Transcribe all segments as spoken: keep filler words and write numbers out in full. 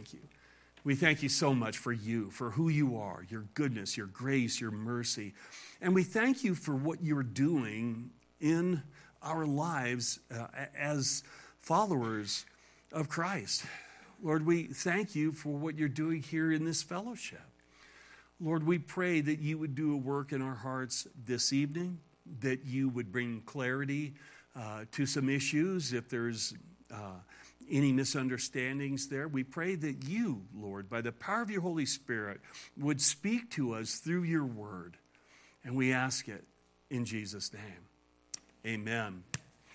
thank you. We thank you so much for you, for who you are, your goodness, your grace, your mercy. And we thank you for what you're doing in our lives uh, as followers of Christ. Lord, we thank you for what you're doing here in this fellowship. Lord, we pray that you would do a work in our hearts this evening, that you would bring clarity uh, to some issues if there's uh, any misunderstandings there. We pray that you, Lord, by the power of your Holy Spirit, would speak to us through your word. And we ask it in Jesus' name. Amen.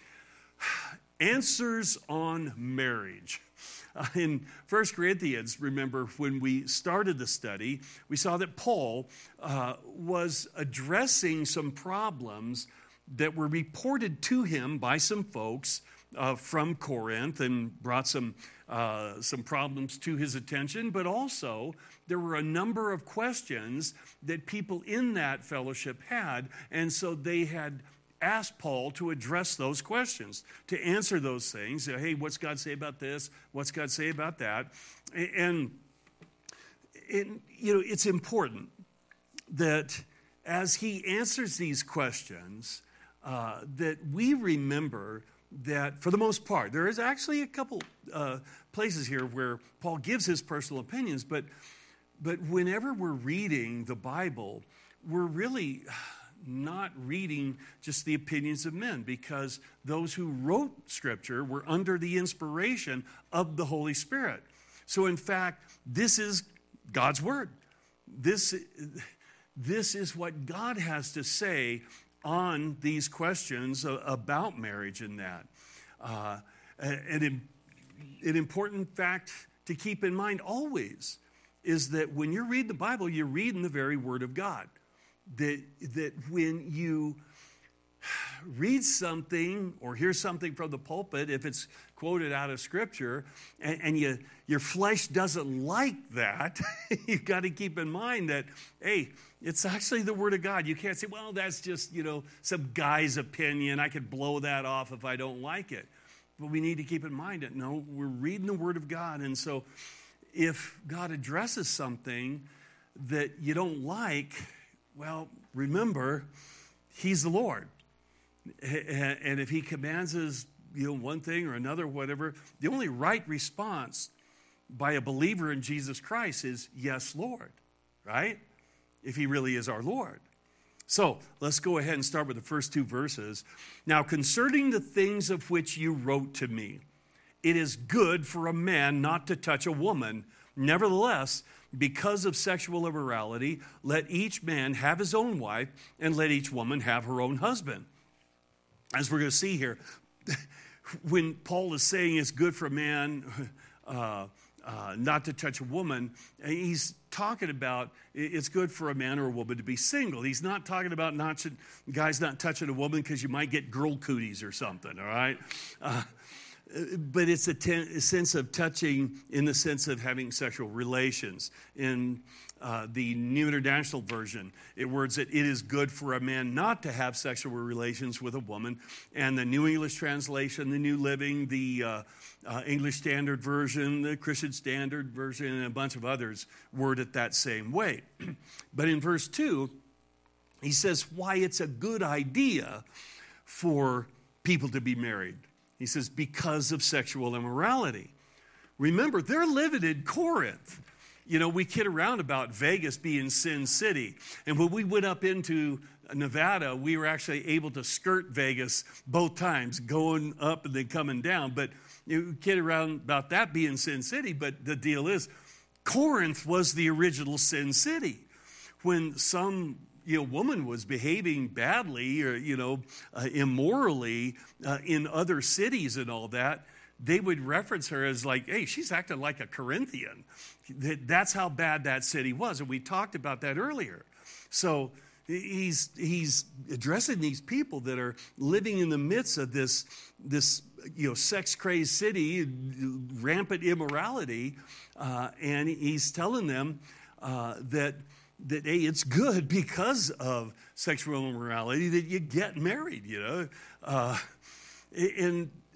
Answers on marriage. Uh, in First Corinthians, remember, when we started the study, we saw that Paul uh, was addressing some problems that were reported to him by some folks uh, from Corinth and brought some, uh, some problems to his attention, but also there were a number of questions that people in that fellowship had, and so they had asked Paul to address those questions, to answer those things. Hey, what's God say about this? What's God say about that? And, and you know, it's important that as he answers these questions, uh, that we remember that for the most part, there is actually a couple uh, places here where Paul gives his personal opinions, but but whenever we're reading the Bible, we're really not reading just the opinions of men, because those who wrote Scripture were under the inspiration of the Holy Spirit. So in fact, this is God's Word. This, this is what God has to say on these questions about marriage and that. Uh, an, an important fact to keep in mind always is that when you read the Bible, you're reading the very Word of God. That, that when you read something or hear something from the pulpit, if it's quoted out of Scripture, and, and you, your flesh doesn't like that, you've got to keep in mind that, hey, it's actually the Word of God. You can't say, well, that's just, you know, some guy's opinion. I could blow that off if I don't like it. But we need to keep in mind that, no, we're reading the Word of God. And so if God addresses something that you don't like, well, remember, he's the Lord. And if he commands us, you know, one thing or another, whatever, the only right response by a believer in Jesus Christ is, yes, Lord, right? If he really is our Lord. So let's go ahead and start with the first two verses. Now, concerning the things of which you wrote to me, it is good for a man not to touch a woman. Nevertheless, because of sexual immorality, let each man have his own wife, and let each woman have her own husband. As we're going to see here, when Paul is saying it's good for a man uh, uh, not to touch a woman, he's talking about it's good for a man or a woman to be single. He's not talking about not guys not touching a woman because you might get girl cooties or something, all right? Uh, But it's a, ten, a sense of touching in the sense of having sexual relations. In uh, the New International Version, it words that it is good for a man not to have sexual relations with a woman. And the New English Translation, the New Living, the uh, uh, English Standard Version, the Christian Standard Version, and a bunch of others word it that same way. But in verse two, he says why it's a good idea for people to be married. He says, because of sexual immorality. Remember, they're living in Corinth. You know, we kid around about Vegas being Sin City. And when we went up into Nevada, we were actually able to skirt Vegas both times, going up and then coming down. But you kid around about that being Sin City. But the deal is, Corinth was the original Sin City. When some you know, woman was behaving badly or, you know, uh, immorally uh, in other cities and all that, they would reference her as like, hey, she's acting like a Corinthian. That's how bad that city was. And we talked about that earlier. So he's he's addressing these people that are living in the midst of this, this you know, sex-crazed city, rampant immorality. Uh, and he's telling them uh, that that, hey, it's good because of sexual immorality that you get married, you know. Uh, and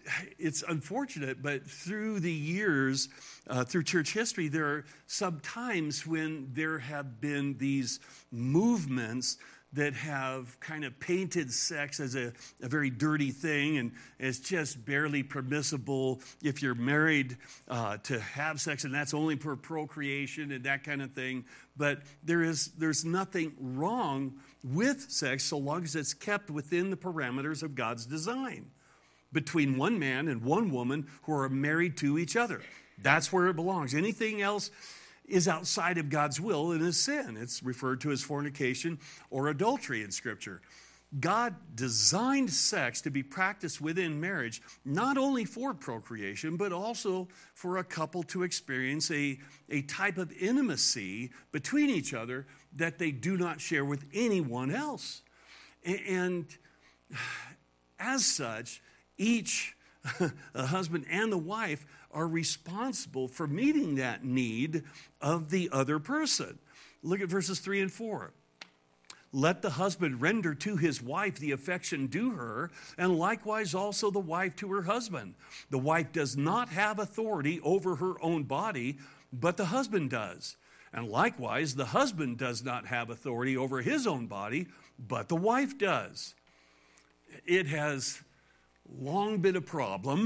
it's unfortunate, but through the years, uh, through church history, there are some times when there have been these movements that have kind of painted sex as a, a very dirty thing, and it's just barely permissible if you're married uh, to have sex, and that's only for procreation and that kind of thing. But there is there's nothing wrong with sex so long as it's kept within the parameters of God's design between one man and one woman who are married to each other. That's where it belongs. Anything else is outside of God's will and is sin. It's referred to as fornication or adultery in Scripture. God designed sex to be practiced within marriage, not only for procreation, but also for a couple to experience a, a type of intimacy between each other that they do not share with anyone else. And as such, each, the husband and the wife, are responsible for meeting that need of the other person. Look at verses three and four. Let the husband render to his wife the affection due her, and likewise also the wife to her husband. The wife does not have authority over her own body, but the husband does. And likewise, the husband does not have authority over his own body, but the wife does. It has long been a problem.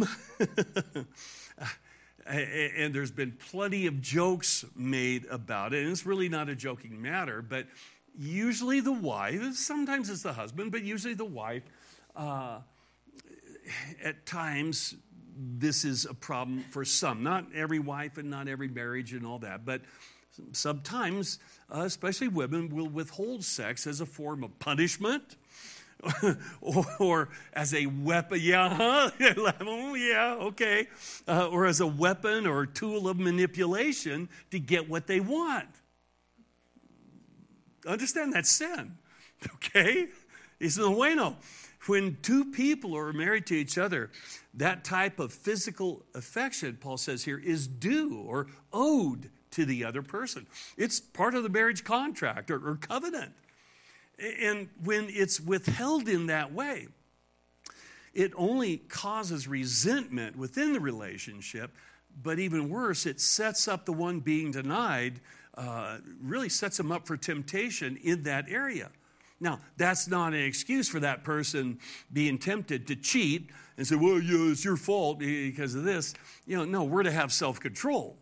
And there's been plenty of jokes made about it. And it's really not a joking matter, but usually the wife, sometimes it's the husband, but usually the wife, uh, at times this is a problem for some. Not every wife and not every marriage and all that, but sometimes, uh, especially women, will withhold sex as a form of punishment. or, or as a weapon, yeah, huh? yeah, okay, uh, or as a weapon or tool of manipulation to get what they want. Understand that's sin, okay? It's no bueno. When two people are married to each other, that type of physical affection, Paul says here, is due or owed to the other person. It's part of the marriage contract or, or covenant. And when it's withheld in that way, it only causes resentment within the relationship, but even worse, it sets up the one being denied, uh, really sets them up for temptation in that area. Now, that's not an excuse for that person being tempted to cheat and say, well, yeah, it's your fault because of this. You know, no, we're to have self-control.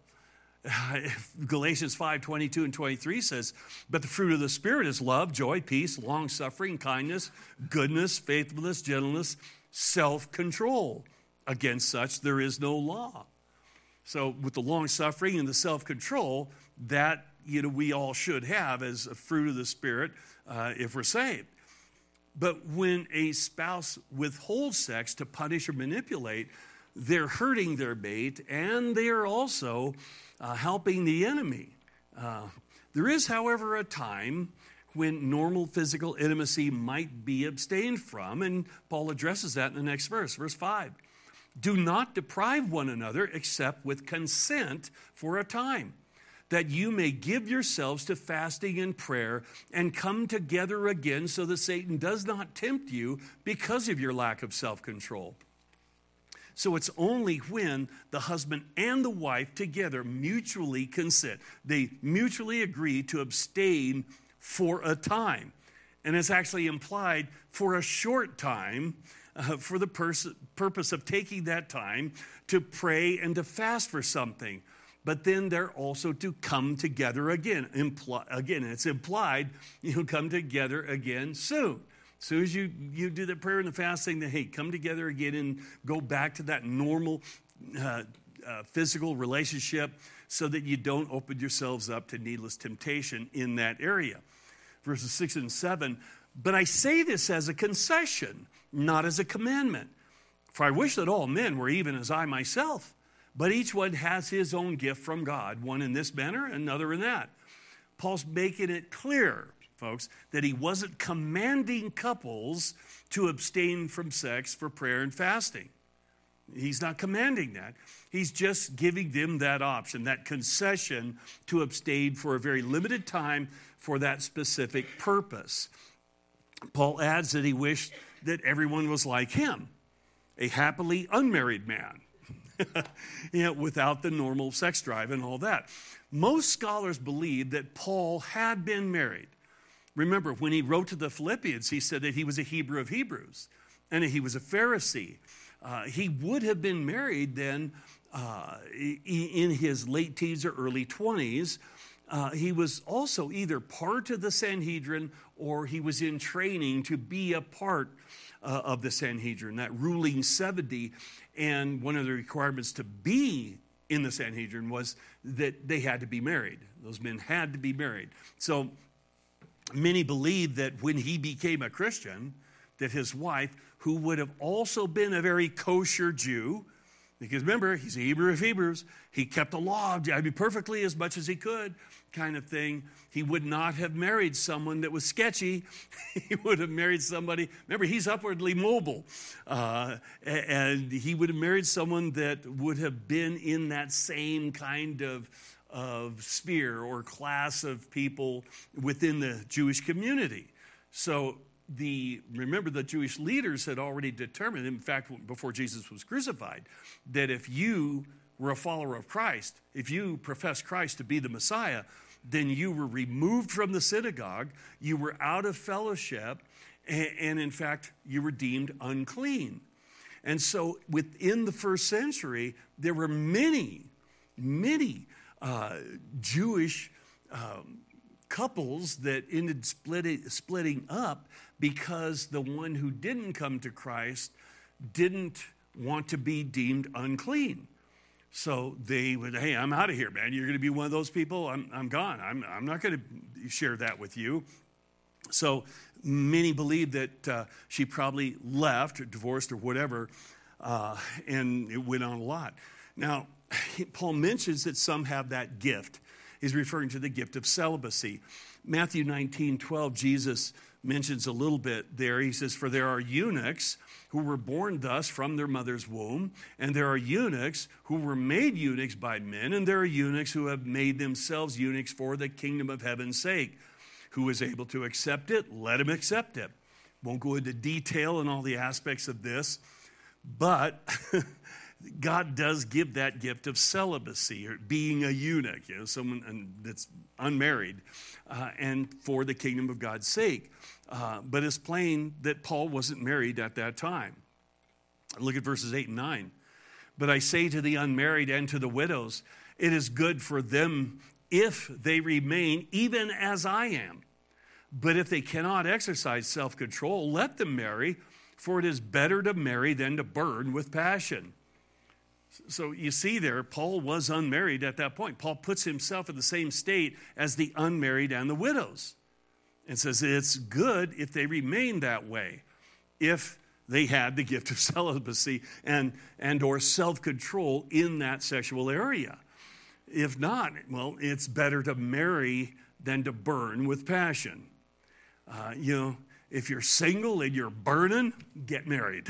Galatians five, twenty-two and twenty-three says, but the fruit of the Spirit is love, joy, peace, long-suffering, kindness, goodness, faithfulness, gentleness, self-control. Against such there is no law. So with the long-suffering and the self-control, that, you know, we all should have as a fruit of the Spirit uh, if we're saved. But when a spouse withholds sex to punish or manipulate, they're hurting their mate, and they are also uh, helping the enemy. Uh, there is, however, a time when normal physical intimacy might be abstained from, and Paul addresses that in the next verse, verse five. Do not deprive one another except with consent for a time, that you may give yourselves to fasting and prayer and come together again so that Satan does not tempt you because of your lack of self-control. So it's only when the husband and the wife together mutually consent. They mutually agree to abstain for a time. And it's actually implied for a short time uh, for the pers- purpose of taking that time to pray and to fast for something. But then they're also to come together again. Impl- again, it's implied you'll come together again soon. As soon as you, you do the prayer and the fasting, then, hey, come together again and go back to that normal uh, uh, physical relationship so that you don't open yourselves up to needless temptation in that area. Verses six and seven, but I say this as a concession, not as a commandment. For I wish that all men were even as I myself, but each one has his own gift from God, one in this manner, another in that. Paul's making it clear, folks, that he wasn't commanding couples to abstain from sex for prayer and fasting. He's not commanding that. He's just giving them that option, that concession to abstain for a very limited time for that specific purpose. Paul adds that he wished that everyone was like him. a happily unmarried man, you know, without the normal sex drive and all that. Most scholars believe that Paul had been married. Remember, when he wrote to the Philippians, he said that he was a Hebrew of Hebrews and he was a Pharisee. Uh, he would have been married then uh, in his late teens or early twenties. Uh, he was also either part of the Sanhedrin or he was in training to be a part uh, of the Sanhedrin, that ruling seventy. And one of the requirements to be in the Sanhedrin was that they had to be married. Those men had to be married. So many believe that when he became a Christian, that his wife, who would have also been a very kosher Jew, because remember, he's a Hebrew of Hebrews, he kept the law, I mean, perfectly as much as he could, kind of thing. He would not have married someone that was sketchy. He would have married somebody, remember, he's upwardly mobile, uh, and he would have married someone that would have been in that same kind of, of sphere or class of people within the Jewish community. So the remember, the Jewish leaders had already determined, in fact, before Jesus was crucified, that if you were a follower of Christ, if you professed Christ to be the Messiah, then you were removed from the synagogue, you were out of fellowship, and, and in fact, you were deemed unclean. And so within the first century, there were many, many uh, Jewish um, couples that ended splitting, splitting up because the one who didn't come to Christ didn't want to be deemed unclean. So they would, hey, I'm out of here, man. You're going to be one of those people. I'm, I'm gone. I'm, I'm not going to share that with you. So many believe that uh, she probably left or divorced or whatever, uh, and it went on a lot. Now, Paul mentions that some have that gift. He's referring to the gift of celibacy. Matthew nineteen twelve, Jesus mentions a little bit there. He says, for there are eunuchs who were born thus from their mother's womb, and there are eunuchs who were made eunuchs by men, and there are eunuchs who have made themselves eunuchs for the kingdom of heaven's sake. Who is able to accept it? Let him accept it. Won't go into detail in all the aspects of this, but God does give that gift of celibacy, or being a eunuch, you know, someone that's unmarried, uh, and for the kingdom of God's sake. Uh, but it's plain that Paul wasn't married at that time. Look at verses eight and nine. But I say to the unmarried and to the widows, it is good for them if they remain even as I am. But if they cannot exercise self-control, let them marry, for it is better to marry than to burn with passion. So you see there, Paul was unmarried at that point. Paul puts himself in the same state as the unmarried and the widows and says it's good if they remain that way, if they had the gift of celibacy and, and or self-control in that sexual area. If not, well, it's better to marry than to burn with passion. Uh, you know, if you're single and you're burning, get married.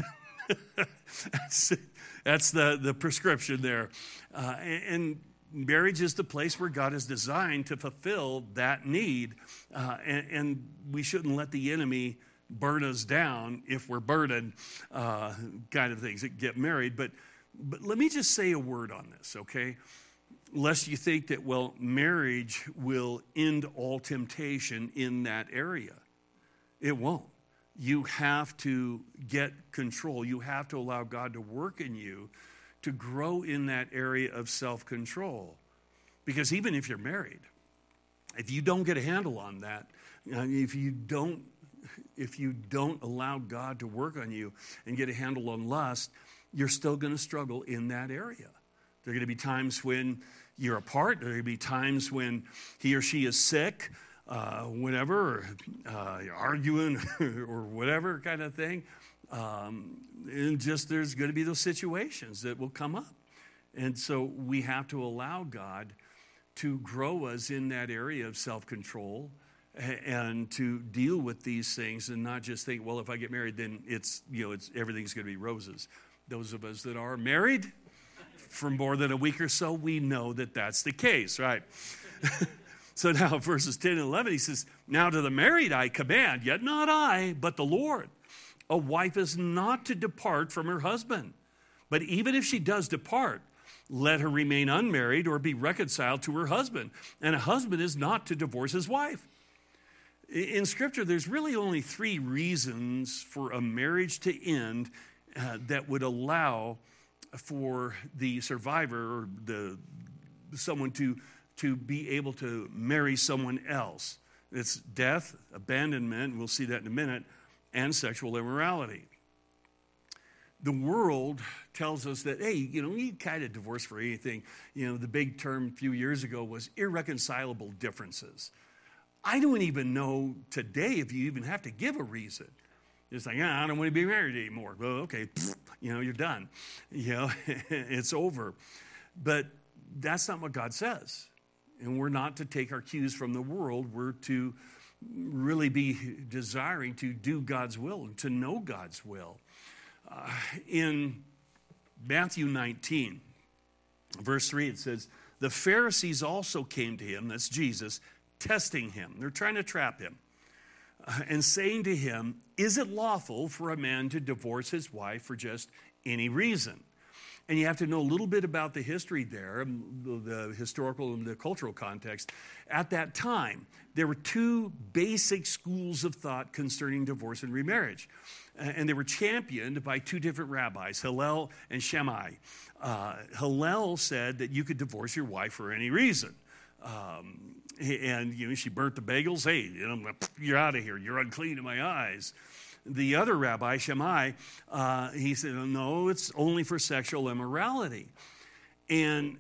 that's that's the, the prescription there. Uh, and, and marriage is the place where God is designed to fulfill that need. Uh, and, and we shouldn't let the enemy burn us down if we're burdened, uh, kind of things that get married. But, but let me just say a word on this, okay? Lest you think that, well, marriage will end all temptation in that area. It won't. You have to get control. You have to allow God to work in you to grow in that area of self-control. Because even if you're married, if you don't get a handle on that, if you don't, if you don't allow God to work on you and get a handle on lust, you're still going to struggle in that area. There are going to be times when you're apart. There are going to be times when he or she is sick, uh, whatever, or uh, you're arguing or whatever kind of thing. Um, and just there's going to be those situations that will come up. And so we have to allow God to grow us in that area of self-control and to deal with these things and not just think, well, if I get married, then it's, you know, it's everything's going to be roses. Those of us that are married for more than a week or so, we know that that's the case, right? So now verses ten and eleven, he says, now to the married I command, yet not I, but the Lord. A wife is not to depart from her husband. But even if she does depart, let her remain unmarried or be reconciled to her husband. And a husband is not to divorce his wife. In Scripture, there's really only three reasons for a marriage to end uh, that would allow for the survivor or the someone to, to be able to marry someone else. It's death, abandonment, and we'll see that in a minute, and sexual immorality. The world tells us that, hey, you know, you kind of divorce for anything. You know, the big term a few years ago was irreconcilable differences. I don't even know today if you even have to give a reason. It's like, ah, I don't want to be married anymore. Well, okay, you know, you're done. You know, it's over. But that's not what God says. And we're not to take our cues from the world. We're to really be desiring to do God's will and to know God's will. Uh, in Matthew nineteen, verse three, it says, the Pharisees also came to him, that's Jesus, testing him. They're trying to trap him. Uh, and saying to him, is it lawful for a man to divorce his wife for just any reason? And you have to know a little bit about the history there, the, the historical and the cultural context. At that time, there were two basic schools of thought concerning divorce and remarriage. Uh, and they were championed by two different rabbis, Hillel and Shammai. Uh, Hillel said that you could divorce your wife for any reason. Um, and, you know, she burnt the bagels. Hey, you know, you're out of here. You're unclean in my eyes. The other rabbi, Shammai, uh, he said, no, it's only for sexual immorality. And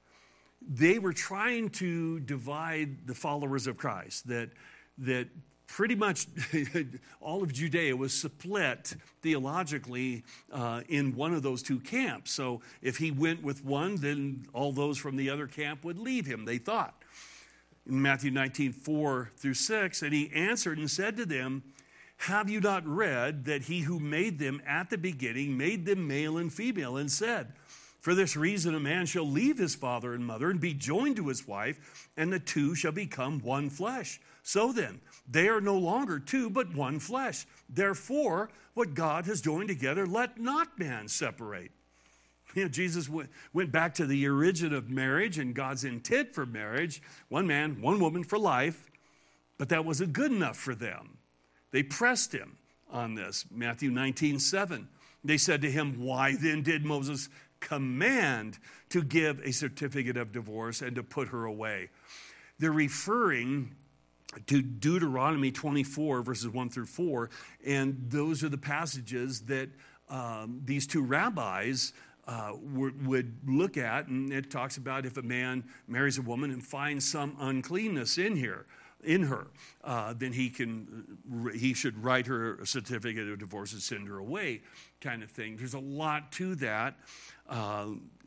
they were trying to divide the followers of Christ, that, that pretty much all of Judea was split theologically uh, in one of those two camps. So if he went with one, then all those from the other camp would leave him, they thought. In Matthew nineteen, four through six, and he answered and said to them, have you not read that he who made them at the beginning made them male and female, and said, for this reason a man shall leave his father and mother and be joined to his wife, and the two shall become one flesh. So then, they are no longer two, but one flesh. Therefore, what God has joined together, let not man separate. You know, Jesus went, went back to the origin of marriage and God's intent for marriage, one man, one woman for life, but that wasn't good enough for them. They pressed him on this. Matthew nineteen, seven. They said to him, why then did Moses command to give a certificate of divorce and to put her away? They're referring to Deuteronomy twenty-four, verses one through four, and those are the passages that um, these two rabbis uh, would, would look at, and it talks about if a man marries a woman and finds some uncleanness in here, in her, uh, then he can he should write her a certificate of divorce and send her away, kind of thing. There's a lot to that uh,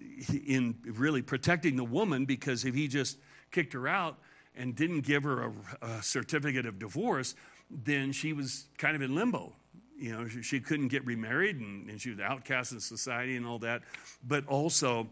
in really protecting the woman, because if he just kicked her out and didn't give her a, a certificate of divorce, then she was kind of in limbo. You know, she, she couldn't get remarried, and, and she was outcast in society and all that. But also,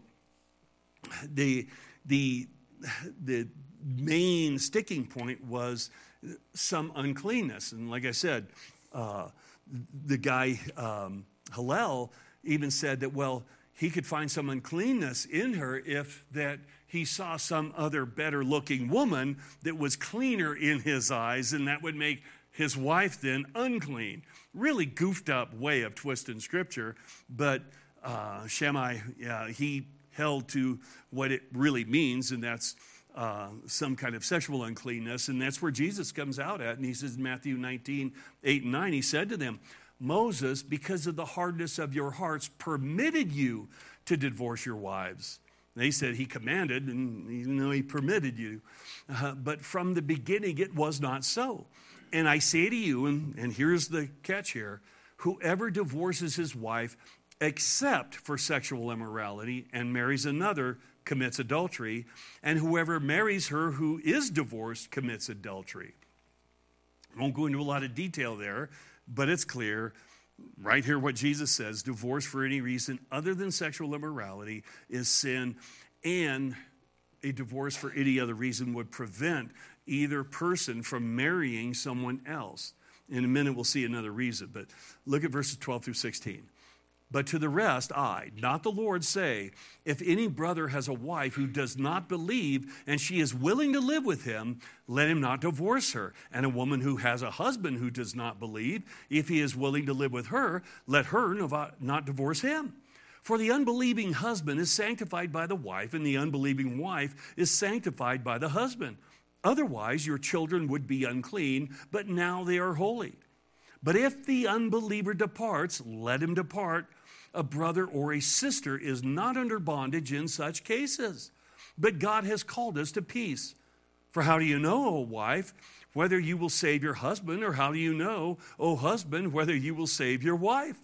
the the the main sticking point was some uncleanness. And like I said, uh, the guy, um, Hillel, even said that, well, he could find some uncleanness in her if that he saw some other better looking woman that was cleaner in his eyes, and that would make his wife then unclean. Really goofed up way of twisting scripture, but uh, Shammai, yeah, he held to what it really means, and that's Uh, some kind of sexual uncleanness, and that's where Jesus comes out at. And he says in Matthew nineteen, eight and nine, he said to them, Moses, because of the hardness of your hearts, permitted you to divorce your wives. They said he commanded, and even though he permitted you. Uh, but from the beginning it was not so. And I say to you, and, and here's the catch here, whoever divorces his wife except for sexual immorality and marries another commits adultery, and whoever marries her who is divorced commits adultery. I won't go into a lot of detail there, but it's clear right here what Jesus says: divorce for any reason other than sexual immorality is sin, and a divorce for any other reason would prevent either person from marrying someone else. In a minute, we'll see another reason, but look at verses twelve through sixteen. But to the rest, I, not the Lord, say, if any brother has a wife who does not believe and she is willing to live with him, let him not divorce her. And a woman who has a husband who does not believe, if he is willing to live with her, let her not divorce him. For the unbelieving husband is sanctified by the wife, and the unbelieving wife is sanctified by the husband. Otherwise, your children would be unclean, but now they are holy. But if the unbeliever departs, let him depart. A brother or a sister is not under bondage in such cases. But God has called us to peace. For how do you know, O wife, whether you will save your husband, or how do you know, O husband, whether you will save your wife?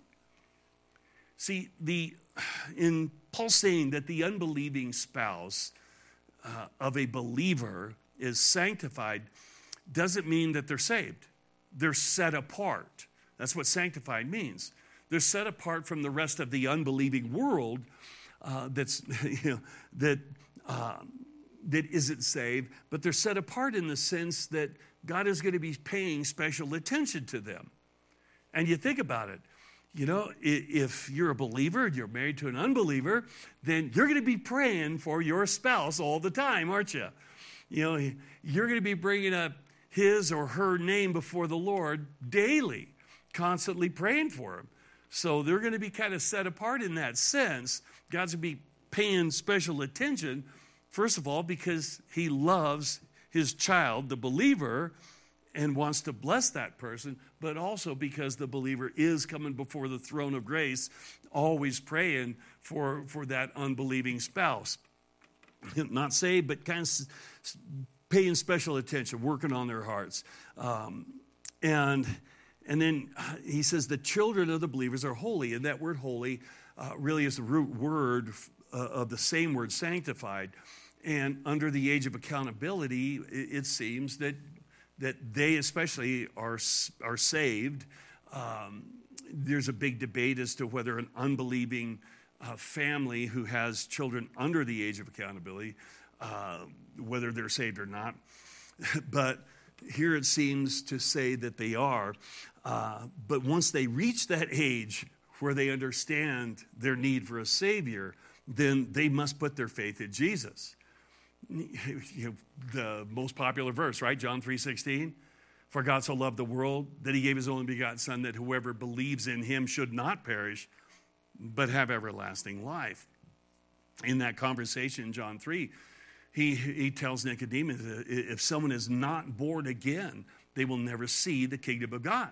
See, the in Paul saying that the unbelieving spouse uh, of a believer is sanctified doesn't mean that they're saved. They're set apart. That's what sanctified means. They're set apart from the rest of the unbelieving world uh, that's you know, that uh, that isn't saved, but they're set apart in the sense that God is going to be paying special attention to them. And you think about it, you know, if you're a believer and you're married to an unbeliever, then you're going to be praying for your spouse all the time, aren't you? You know, you're going to be bringing up his or her name before the Lord daily, constantly praying for him. So they're going to be kind of set apart in that sense. God's going to be paying special attention, first of all, because he loves his child, the believer, and wants to bless that person, but also because the believer is coming before the throne of grace, always praying for, for that unbelieving spouse. Not saved, but kind of paying special attention, working on their hearts. Um, and and then he says the children of the believers are holy, and that word holy uh, really is the root word uh, of the same word sanctified. And under the age of accountability, it, it seems that that they especially are, are saved. Um, there's a big debate as to whether an unbelieving uh, family who has children under the age of accountability, uh, whether they're saved or not. But here it seems to say that they are. Uh, but once they reach that age where they understand their need for a Savior, then they must put their faith in Jesus. You know, the most popular verse, right? John three sixteen. For God so loved the world that he gave his only begotten Son, that whoever believes in him should not perish, but have everlasting life. In that conversation in John three, he, he tells Nicodemus that if someone is not born again, they will never see the kingdom of God.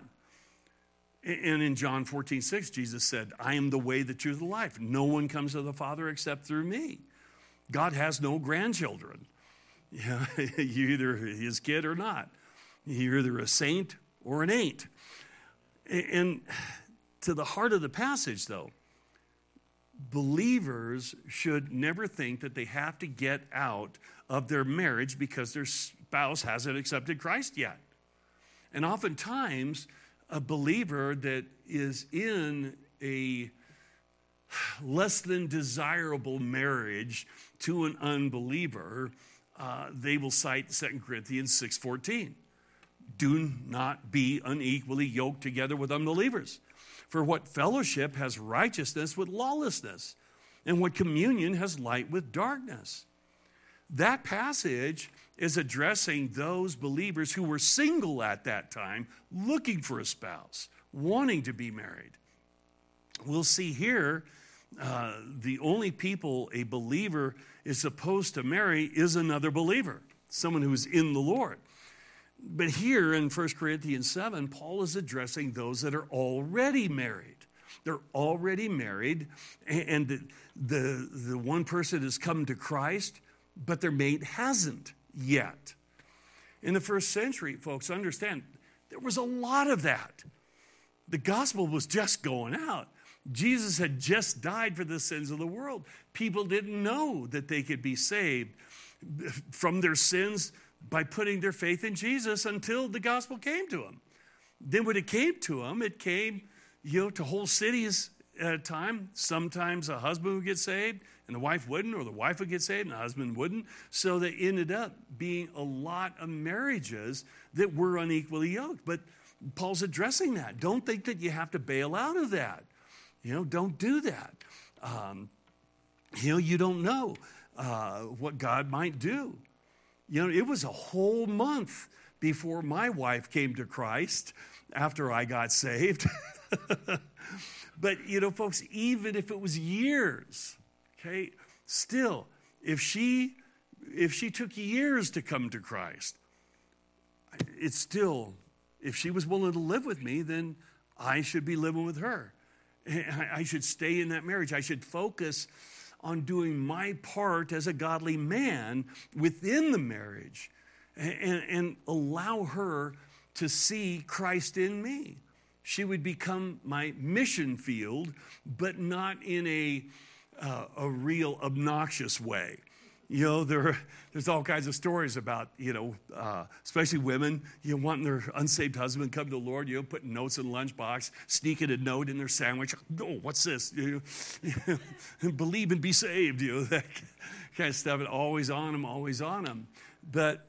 And in John fourteen six, Jesus said, I am the way, the truth, and the life. No one comes to the Father except through me. God has no grandchildren. You know, you're either his kid or not. You're either a saint or an ain't. And to the heart of the passage, though, believers should never think that they have to get out of their marriage because their spouse hasn't accepted Christ yet. And oftentimes, a believer that is in a less than desirable marriage to an unbeliever, uh, they will cite Second Corinthians six fourteen. Do not be unequally yoked together with unbelievers. For what fellowship has righteousness with lawlessness? And what communion has light with darkness? That passage is addressing those believers who were single at that time, looking for a spouse, wanting to be married. We'll see here, uh, the only people a believer is supposed to marry is another believer, someone who's in the Lord. But here in First Corinthians seven, Paul is addressing those that are already married. They're already married, and the, the, the one person has come to Christ, but their mate hasn't yet. In the first century, folks, understand, there was a lot of that. The gospel was just going out. Jesus had just died for the sins of the world. People didn't know that they could be saved from their sins by putting their faith in Jesus until the gospel came to them. Then when it came to them, it came, you know, to whole cities at a time. Sometimes a husband would get saved and the wife wouldn't, or the wife would get saved and the husband wouldn't. So they ended up being a lot of marriages that were unequally yoked. But Paul's addressing that. Don't think that you have to bail out of that. You know, don't do that. Um, you know, you don't know uh, what God might do. You know, it was a whole month before my wife came to Christ after I got saved. But, you know, folks, even if it was years, okay, still, if she if she took years to come to Christ, it's still, if she was willing to live with me, then I should be living with her. I should stay in that marriage. I should focus on doing my part as a godly man within the marriage and, and allow her to see Christ in me. She would become my mission field, but not in a, uh, a real obnoxious way. You know, there, there's all kinds of stories about, you know, uh, especially women, you know, wanting their unsaved husband to come to the Lord, you know, putting notes in the lunchbox, sneaking a note in their sandwich. Oh, what's this? You know, believe and be saved, you know, that kind of stuff. And always on them, always on them. But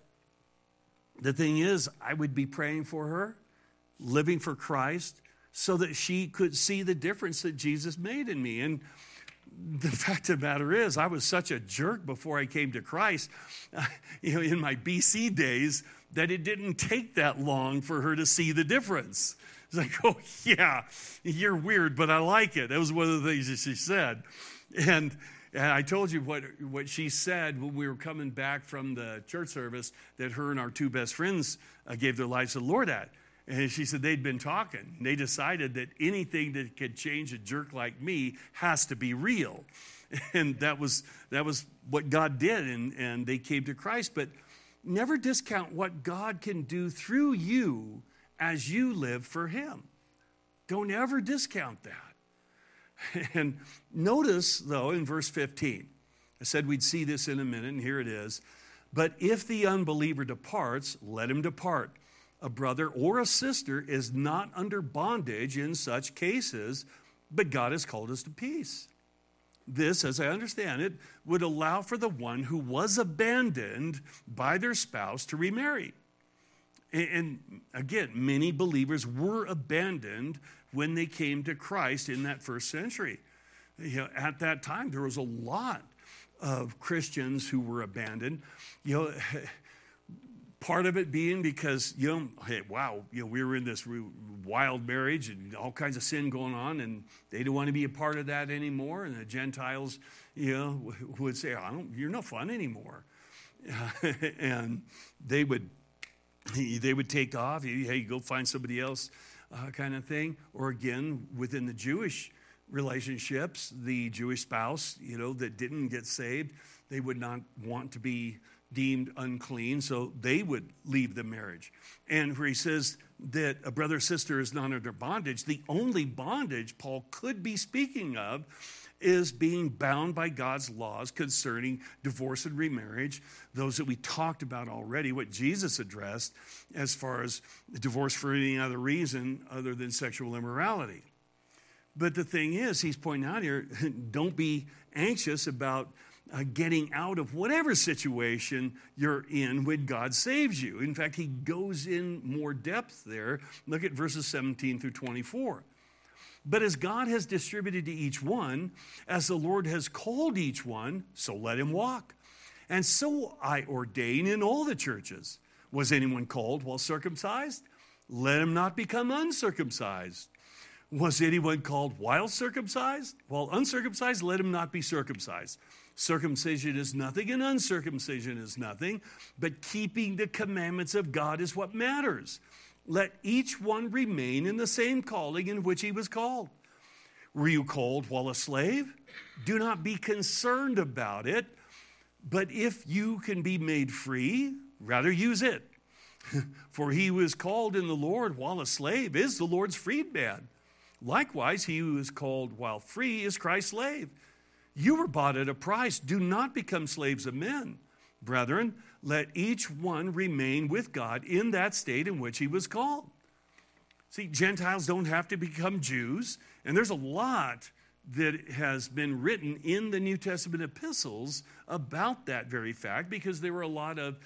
the thing is, I would be praying for her, living for Christ, so that she could see the difference that Jesus made in me. And the fact of the matter is, I was such a jerk before I came to Christ, uh, you know, in my B C days, that it didn't take that long for her to see the difference. It's like, oh, yeah, you're weird, but I like it. That was one of the things that she said. And, and I told you what, what she said when we were coming back from the church service, that her and our two best friends uh, gave their lives to the Lord at. And she said they'd been talking. They decided that anything that could change a jerk like me has to be real. And that was that was what God did, and, and they came to Christ. But never discount what God can do through you as you live for him. Don't ever discount that. And notice, though, in verse fifteen, I said we'd see this in a minute, and here it is. But if the unbeliever departs, let him depart. A brother or a sister is not under bondage in such cases, but God has called us to peace. This, as I understand it, would allow for the one who was abandoned by their spouse to remarry. And again, many believers were abandoned when they came to Christ in that first century. You know, at that time, there was a lot of Christians who were abandoned. You know, part of it being because, you know, hey, wow, you know, we were in this wild marriage and all kinds of sin going on, and they didn't want to be a part of that anymore. And the Gentiles, you know, would say, I don't, you're no fun anymore. Uh, and they would, they would take off. Hey, go find somebody else, uh, kind of thing. Or again, within the Jewish relationships, the Jewish spouse, you know, that didn't get saved, they would not want to be deemed unclean, so they would leave the marriage. And where he says that a brother or sister is not under bondage, the only bondage Paul could be speaking of is being bound by God's laws concerning divorce and remarriage, those that we talked about already, what Jesus addressed as far as divorce for any other reason other than sexual immorality. But the thing is, he's pointing out here, don't be anxious about Uh, getting out of whatever situation you're in when God saves you. In fact, he goes in more depth there. Look at verses seventeen through twenty-four. But as God has distributed to each one, as the Lord has called each one, so let him walk. And so I ordain in all the churches. Was anyone called while circumcised? Let him not become uncircumcised. Was anyone called while circumcised? While uncircumcised, let him not be circumcised. Circumcision is nothing and uncircumcision is nothing, but keeping the commandments of God is what matters. Let each one remain in the same calling in which he was called. Were you called while a slave? Do not be concerned about it, but if you can be made free, rather use it. For he who is called in the Lord while a slave is the Lord's freedman. Likewise, he who is called while free is Christ's slave. You were bought at a price. Do not become slaves of men. Brethren, let each one remain with God in that state in which he was called. See, Gentiles don't have to become Jews, and there's a lot that has been written in the New Testament epistles about that very fact, because there were a lot of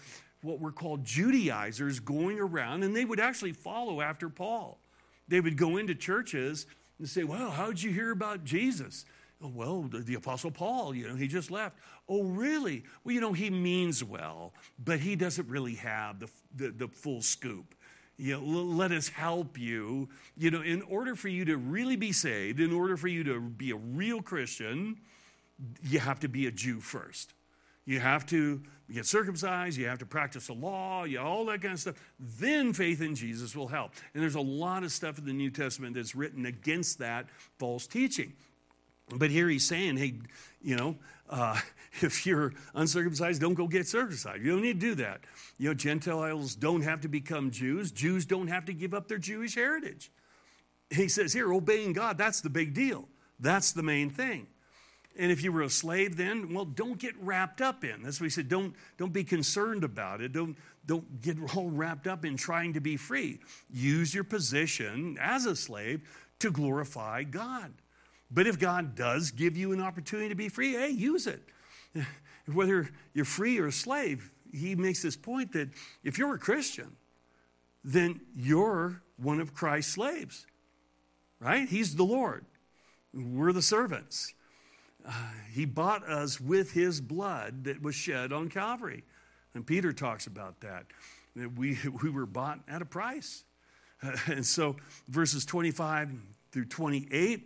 what were called Judaizers going around, and they would actually follow after Paul. They would go into churches and say, well, how did you hear about Jesus? Oh, well, the, the Apostle Paul, you know, he just left. Oh, really? Well, you know, he means well, but he doesn't really have the, the, the full scoop. You know, let us help you. You know, in order for you to really be saved, in order for you to be a real Christian, you have to be a Jew first. You have to get circumcised, you have to practice the law, you all that kind of stuff. Then faith in Jesus will help. And there's a lot of stuff in the New Testament that's written against that false teaching. But here he's saying, hey, you know, uh, if you're uncircumcised, don't go get circumcised. You don't need to do that. You know, Gentiles don't have to become Jews. Jews don't have to give up their Jewish heritage. He says here, obeying God, that's the big deal. That's the main thing. And if you were a slave then, well, don't get wrapped up in. That's what he said. Don't, don't be concerned about it. Don't, don't get all wrapped up in trying to be free. Use your position as a slave to glorify God. But if God does give you an opportunity to be free, hey, use it. Whether you're free or a slave, he makes this point that if you're a Christian, then you're one of Christ's slaves, right? He's the Lord. We're the servants. Uh, he bought us with his blood that was shed on Calvary. And Peter talks about that, that we, we were bought at a price. Uh, and so verses twenty-five through twenty-eight,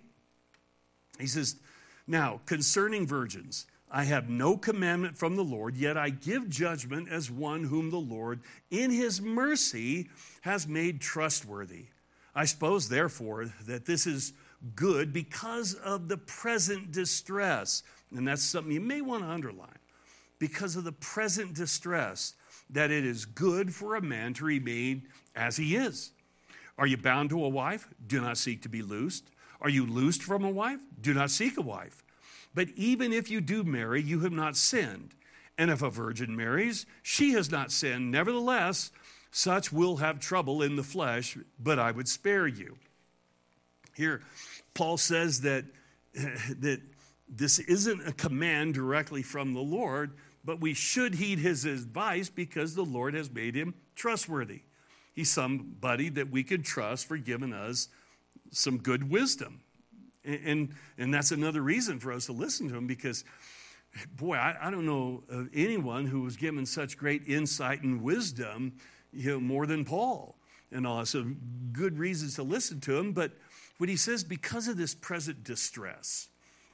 he says, now, concerning virgins, I have no commandment from the Lord, yet I give judgment as one whom the Lord, in his mercy, has made trustworthy. I suppose, therefore, that this is good because of the present distress. And that's something you may want to underline. Because of the present distress, that it is good for a man to remain as he is. Are you bound to a wife? Do not seek to be loosed. Are you loosed from a wife? Do not seek a wife. But even if you do marry, you have not sinned. And if a virgin marries, she has not sinned. Nevertheless, such will have trouble in the flesh, but I would spare you. Here, Paul says that, that this isn't a command directly from the Lord, but we should heed his advice because the Lord has made him trustworthy. He's somebody that we could trust for giving us some good wisdom. And, and, and that's another reason for us to listen to him because, boy, I, I don't know of anyone who was given such great insight and wisdom, you know, more than Paul. And all so good reasons to listen to him. But what he says, because of this present distress,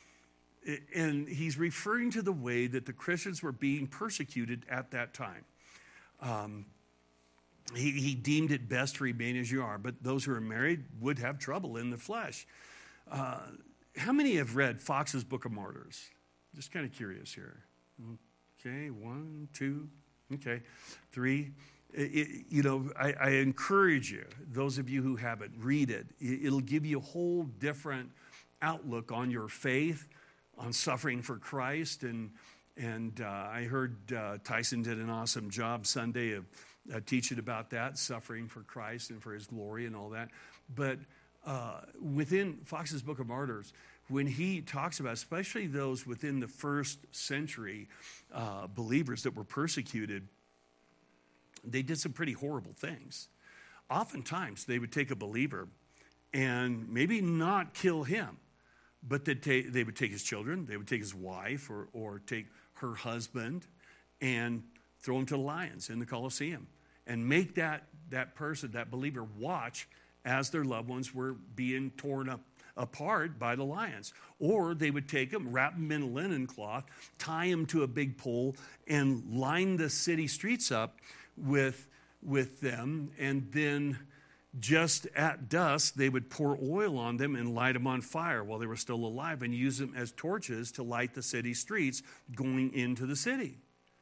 and he's referring to the way that the Christians were being persecuted at that time. Um, he, he deemed it best to remain as you are, but those who are married would have trouble in the flesh. Uh, how many have read Fox's Book of Martyrs? Just kind of curious here. Okay, one, two, okay, three. It, you know, I, I encourage you, those of you who haven't, read it. It'll give you a whole different outlook on your faith, on suffering for Christ. And and uh, I heard uh, Tyson did an awesome job Sunday of uh, teaching about that, suffering for Christ and for his glory and all that. But uh, within Fox's Book of Martyrs, when he talks about, especially those within the first century uh, believers that were persecuted, they did some pretty horrible things. Oftentimes, they would take a believer and maybe not kill him, but they'd take, they would take his children, they would take his wife or, or take her husband and throw him to the lions in the Colosseum and make that, that person, that believer, watch as their loved ones were being torn up apart by the lions. Or they would take them, wrap them in a linen cloth, tie them to a big pole, and line the city streets up with, with them, and then just at dusk, they would pour oil on them and light them on fire while they were still alive and use them as torches to light the city streets going into the city.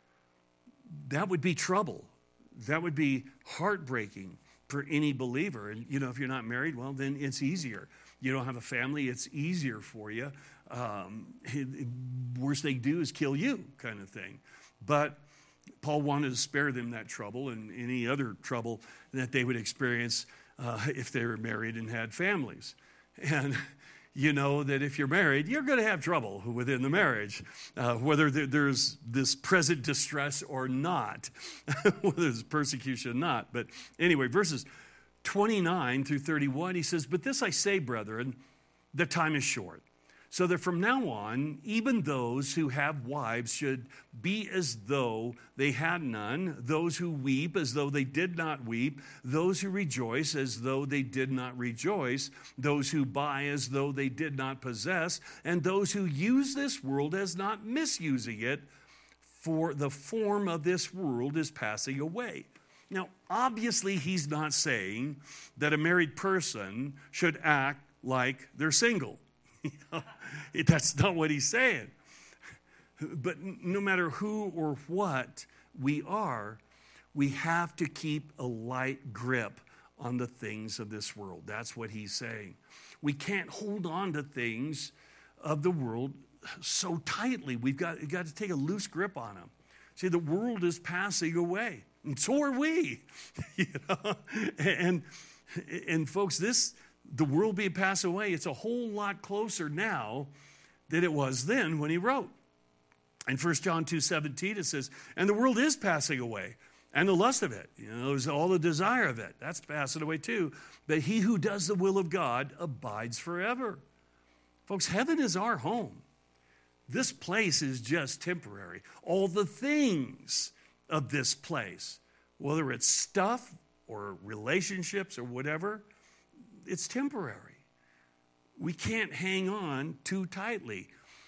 That would be trouble. That would be heartbreaking for any believer. And, you know, if you're not married, well, then it's easier. You don't have a family, it's easier for you. Um, worst they do is kill you, kind of thing. But Paul wanted to spare them that trouble and any other trouble that they would experience uh, if they were married and had families. And you know that if you're married, you're going to have trouble within the marriage, uh, whether there, there's this present distress or not, whether there's persecution or not. But anyway, verses twenty-nine through thirty-one, he says, "But this I say, brethren, the time is short. So that from now on, even those who have wives should be as though they had none, those who weep as though they did not weep, those who rejoice as though they did not rejoice, those who buy as though they did not possess, and those who use this world as not misusing it, for the form of this world is passing away." Now, obviously, he's not saying that a married person should act like they're single. You know, that's not what he's saying. But no matter who or what we are, we have to keep a light grip on the things of this world. That's what he's saying. We can't hold on to things of the world so tightly. We've got, we've got to take a loose grip on them. See, the world is passing away, and so are we. You know? And, and folks, this... the world being passed away, it's a whole lot closer now than it was then when he wrote. In First John two seventeen, it says, "And the world is passing away, and the lust of it." You know, there's all the desire of it. That's passing away too. "But he who does the will of God abides forever." Folks, heaven is our home. This place is just temporary. All the things of this place, whether it's stuff or relationships or whatever, it's temporary. We can't hang on too tightly.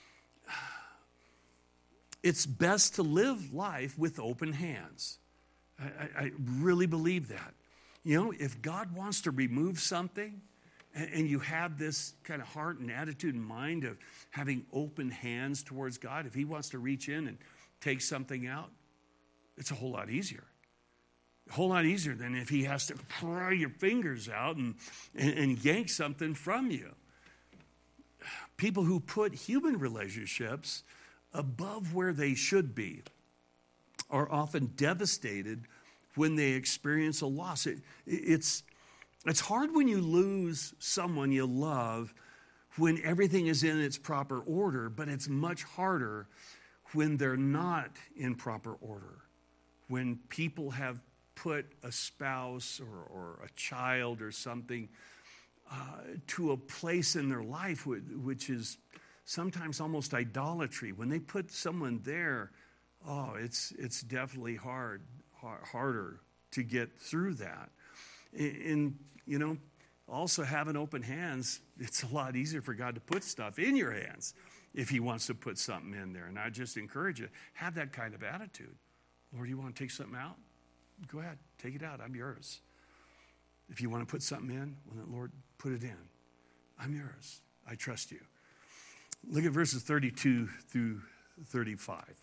It's best to live life with open hands. I, I, I really believe that. You know, if God wants to remove something, and, and you have this kind of heart and attitude and mind of having open hands towards God, if he wants to reach in and take something out, it's a whole lot easier. A whole lot easier than if he has to pry your fingers out and, and, and yank something from you. People who put human relationships above where they should be are often devastated when they experience a loss. It, it's, it's hard when you lose someone you love when everything is in its proper order, but it's much harder when they're not in proper order, when people have put a spouse or, or a child or something uh, to a place in their life which is sometimes almost idolatry. When they put someone there, oh, it's it's definitely hard, hard harder to get through that. And, you know, also having open hands, it's a lot easier for God to put stuff in your hands if he wants to put something in there. And I just encourage you, have that kind of attitude. Lord, you want to take something out? Go ahead, take it out. I'm yours. If you want to put something in, well, then, Lord, put it in. I'm yours. I trust you. Look at verses thirty-two through thirty-five.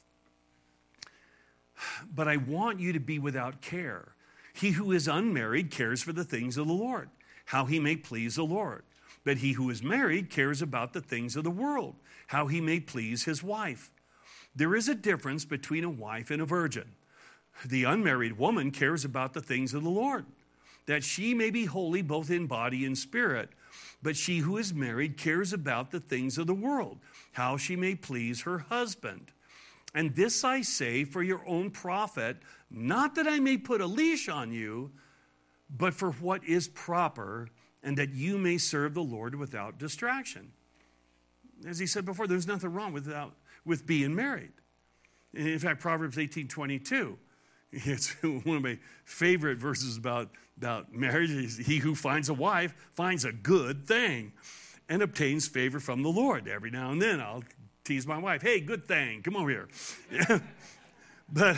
"But I want you to be without care. He who is unmarried cares for the things of the Lord, how he may please the Lord. But he who is married cares about the things of the world, how he may please his wife. There is a difference between a wife and a virgin. The unmarried woman cares about the things of the Lord, that she may be holy both in body and spirit. But she who is married cares about the things of the world, how she may please her husband. And this I say for your own profit, not that I may put a leash on you, but for what is proper, and that you may serve the Lord without distraction." As he said before, there's nothing wrong without, with being married. In fact, Proverbs eighteen twenty-two, it's one of my favorite verses about, about marriage. Is, "He who finds a wife finds a good thing and obtains favor from the Lord." Every now and then I'll tease my wife, "Hey, good thing, come over here." Yeah. But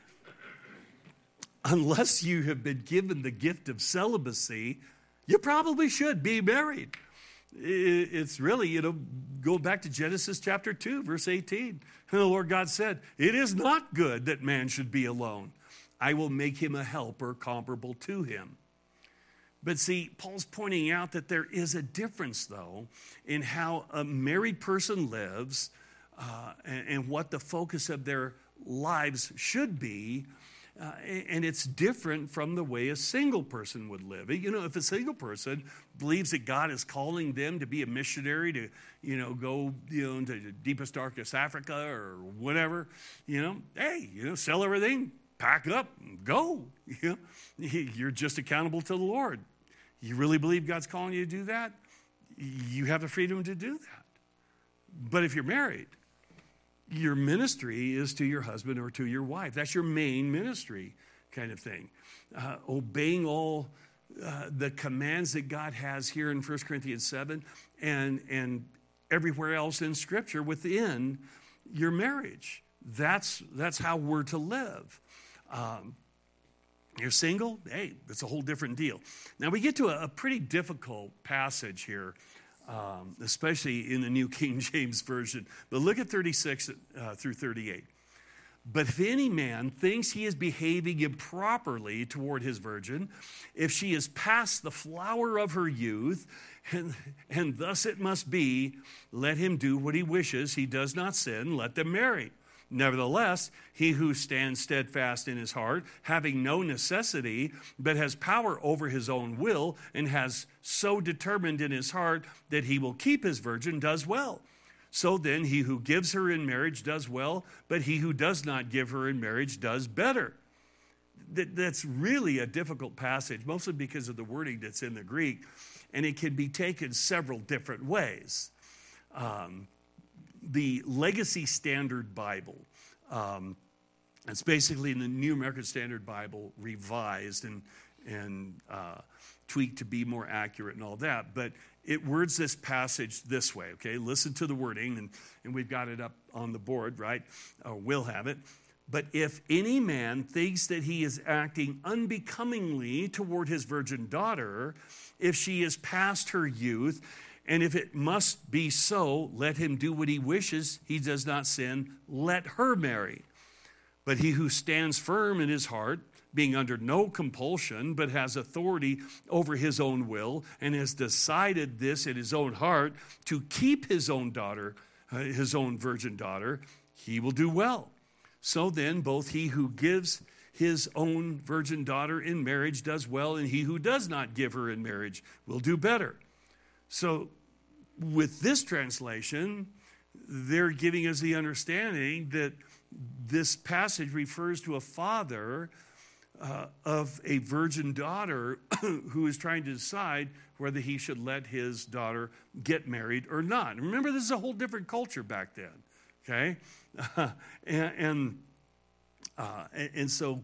unless you have been given the gift of celibacy, you probably should be married. It's really, you know, go back to Genesis chapter two, verse eighteen. And the Lord God said, "It is not good that man should be alone. I will make him a helper comparable to him." But see, Paul's pointing out that there is a difference, though, in how a married person lives uh, and, and what the focus of their lives should be, Uh, and it's different from the way a single person would live. You know, if a single person believes that God is calling them to be a missionary, to, you know, go, you know, into the deepest, darkest Africa or whatever, you know, hey, you know, sell everything, pack up, and go. You know, you're just accountable to the Lord. You really believe God's calling you to do that? You have the freedom to do that. But if you're married, your ministry is to your husband or to your wife. That's your main ministry kind of thing. Uh, obeying all uh, the commands that God has here in First Corinthians seven and, and everywhere else in Scripture within your marriage. That's, that's how we're to live. Um, you're single? Hey, that's a whole different deal. Now we get to a, a pretty difficult passage here. Um, especially in the New King James Version. But look at thirty-six uh, through thirty-eight. But if any man thinks he is behaving improperly toward his virgin, if she is past the flower of her youth, and, and thus it must be, let him do what he wishes. He does not sin. Let them marry. Nevertheless, he who stands steadfast in his heart, having no necessity, but has power over his own will, and has so determined in his heart that he will keep his virgin, does well. So then, he who gives her in marriage does well, but he who does not give her in marriage does better. That, that's really a difficult passage, mostly because of the wording that's in the Greek, and it can be taken several different ways. Um, The Legacy Standard Bible. Um, it's basically in the New American Standard Bible revised and, and uh, tweaked to be more accurate and all that. But it words this passage this way, okay? Listen to the wording, and, and we've got it up on the board, right? Or we'll have it. But if any man thinks that he is acting unbecomingly toward his virgin daughter, if she is past her youth, and if it must be so, let him do what he wishes. He does not sin. Let her marry. But he who stands firm in his heart, being under no compulsion, but has authority over his own will, and has decided this in his own heart to keep his own daughter, uh, his own virgin daughter, he will do well. So then, both he who gives his own virgin daughter in marriage does well, and he who does not give her in marriage will do better. So with this translation, they're giving us the understanding that this passage refers to a father uh, of a virgin daughter who is trying to decide whether he should let his daughter get married or not. Remember, this is a whole different culture back then, okay? Uh, and and, uh, and so,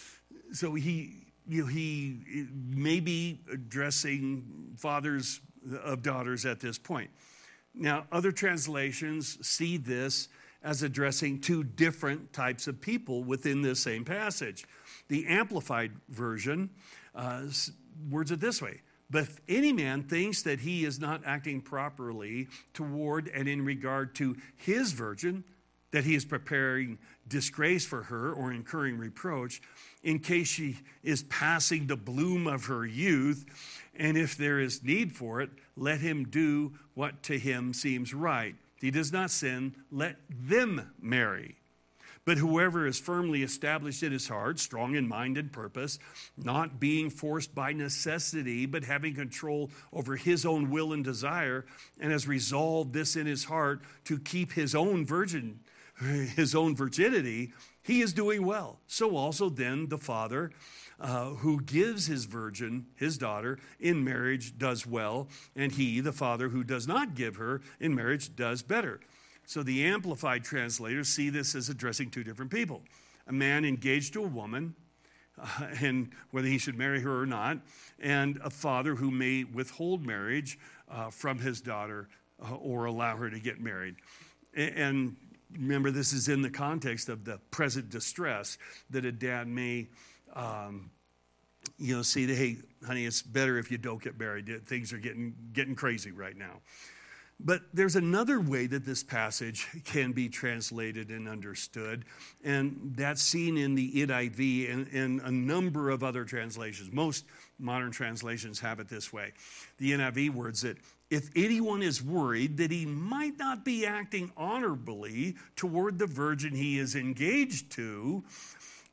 so he, you know, he may be addressing fathers of daughters at this point. Now, other translations see this as addressing two different types of people within this same passage. The Amplified Version uh, words it this way: but if any man thinks that he is not acting properly toward and in regard to his virgin, that he is preparing disgrace for her or incurring reproach, in case she is passing the bloom of her youth, and if there is need for it, let him do what to him seems right. If he does not sin, let them marry. But whoever is firmly established in his heart, strong in mind and purpose, not being forced by necessity, but having control over his own will and desire, and has resolved this in his heart to keep his own virgin, his own virginity, he is doing well. So also then the father uh, who gives his virgin, his daughter, in marriage does well, and he, the father who does not give her in marriage, does better. So the Amplified translators see this as addressing two different people. A man engaged to a woman, uh, and whether he should marry her or not, and a father who may withhold marriage uh, from his daughter uh, or allow her to get married. And remember, this is in the context of the present distress that a dad may, um, you know, say, hey, honey, it's better if you don't get married. Things are getting getting crazy right now. But there's another way that this passage can be translated and understood, and that's seen in the N I V and, and a number of other translations. Most modern translations have it this way. The N I V words it: if anyone is worried that he might not be acting honorably toward the virgin he is engaged to,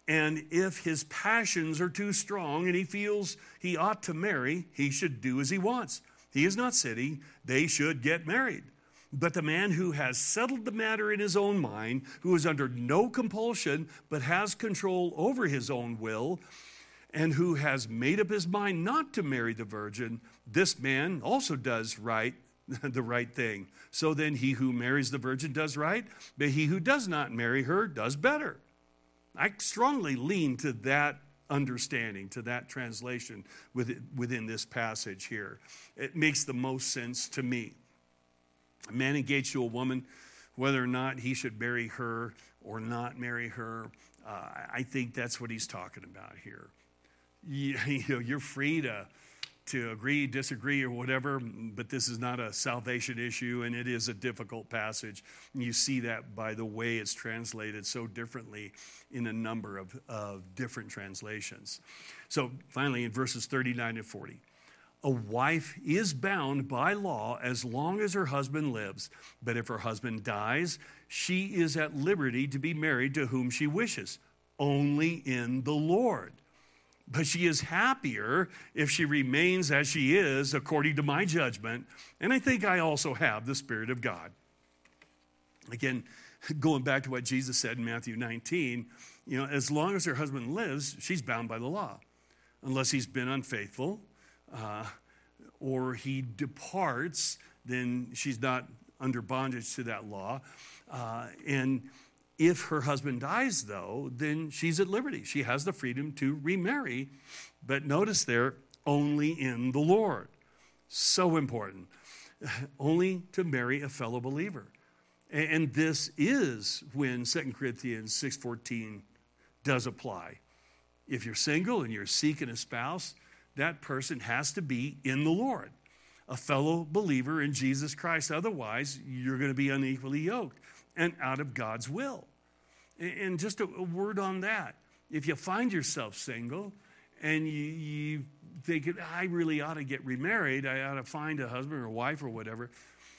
And if his passions are too strong and he feels he ought to marry, he should do as he wants. He is not sitting. They should get married. But the man who has settled the matter in his own mind, who is under no compulsion but has control over his own will, and who has made up his mind not to marry the virgin, this man also does right, the right thing. So then he who marries the virgin does right, but he who does not marry her does better. I strongly lean to that understanding, to that translation within this passage here. It makes the most sense to me. A man engaged to a woman, whether or not he should marry her or not marry her, uh, I think that's what he's talking about here. You, you know, you're free to, to agree, disagree, or whatever, but this is not a salvation issue, and it is a difficult passage. And you see that by the way it's translated so differently in a number of, of different translations. So finally, in verses thirty-nine and forty, a wife is bound by law as long as her husband lives, but if her husband dies, she is at liberty to be married to whom she wishes, only in the Lord. But she is happier if she remains as she is, according to my judgment. And I think I also have the Spirit of God. Again, going back to what Jesus said in Matthew nineteen, you know, as long as her husband lives, she's bound by the law. Unless he's been unfaithful uh, or he departs, then she's not under bondage to that law. Uh, and If her husband dies, though, then she's at liberty. She has the freedom to remarry. But notice there, only in the Lord. So important. Only to marry a fellow believer. And this is when Second Corinthians six fourteen does apply. If you're single and you're seeking a spouse, that person has to be in the Lord, a fellow believer in Jesus Christ. Otherwise, you're going to be unequally yoked and out of God's will. And just a word on that. If you find yourself single and you, you think, I really ought to get remarried, I ought to find a husband or a wife or whatever,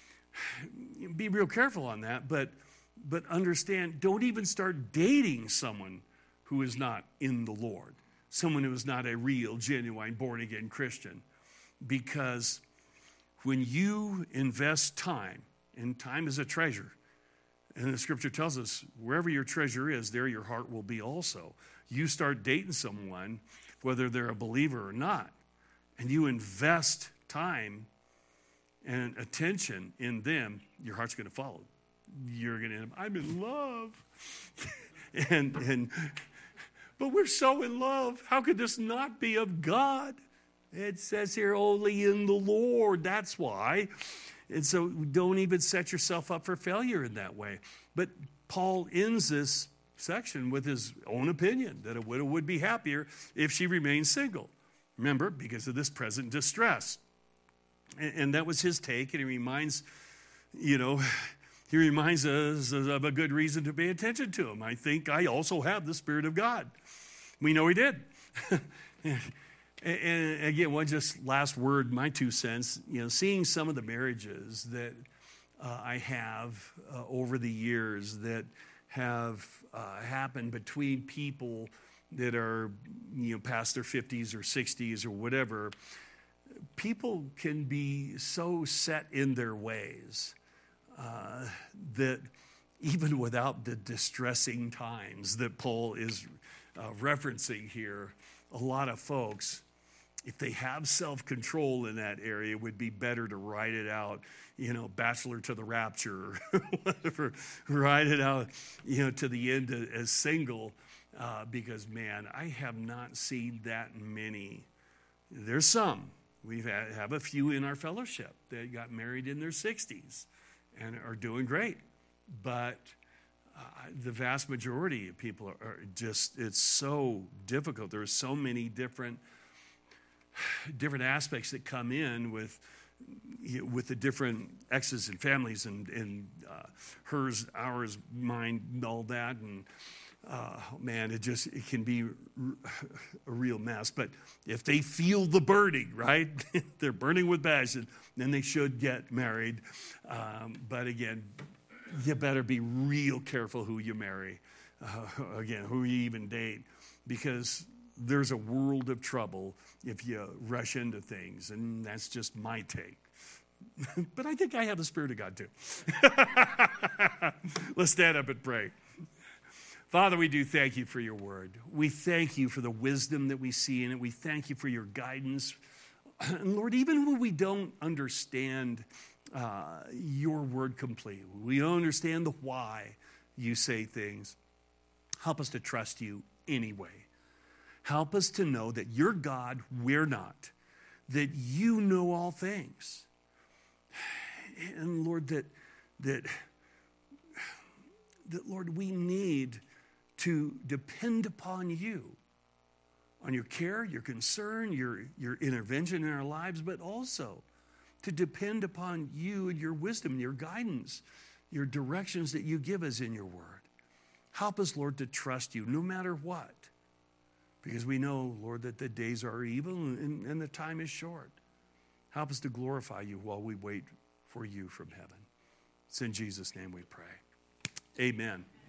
be real careful on that. But, but understand, don't even start dating someone who is not in the Lord, someone who is not a real, genuine, born-again Christian. Because when you invest time, and time is a treasure, and the scripture tells us, wherever your treasure is, there your heart will be also. You start dating someone, whether they're a believer or not, and you invest time and attention in them, your heart's going to follow. You're going to end up, I'm in love. and, and, but we're so in love. How could this not be of God? It says here, only in the Lord. That's why. And so don't even set yourself up for failure in that way. But Paul ends this section with his own opinion that a widow would be happier if she remains single. Remember, because of this present distress. And, and that was his take. And he reminds, you know, he reminds us of a good reason to pay attention to him. I think I also have the Spirit of God. We know he did. And again, one just last word, my two cents, you know, seeing some of the marriages that uh, I have uh, over the years that have uh, happened between people that are, you know, past their fifties or sixties or whatever, people can be so set in their ways uh, that even without the distressing times that Paul is uh, referencing here, a lot of folks, if they have self-control in that area, it would be better to write it out, you know, bachelor to the rapture, or whatever, write it out, you know, to the end as single, uh, because, man, I have not seen that many. There's some. We have a few in our fellowship that got married in their sixties and are doing great. But uh, the vast majority of people are, are just, it's so difficult. There are so many different different aspects that come in with you know, with the different exes and families and, and uh, hers, ours, mine, all that. And uh, man, it just, it can be a real mess. But if they feel the burning, right, they're burning with passion, then they should get married. Um, but again, you better be real careful who you marry. Uh, again, who you even date. because there's a world of trouble if you rush into things, and that's just my take. But I think I have the Spirit of God too. Let's stand up and pray. Father, we do thank you for your word. We thank you for the wisdom that we see in it. We thank you for your guidance. And Lord, even when we don't understand uh, your word completely, we don't understand the why you say things, help us to trust you anyway. Help us to know that you're God, we're not, that you know all things. And Lord, that, that, that Lord, we need to depend upon you, on your care, your concern, your, your intervention in our lives, but also to depend upon you and your wisdom, your guidance, your directions that you give us in your word. Help us, Lord, to trust you no matter what, because we know, Lord, that the days are evil and, and the time is short. Help us to glorify you while we wait for you from heaven. It's in Jesus' name we pray. Amen.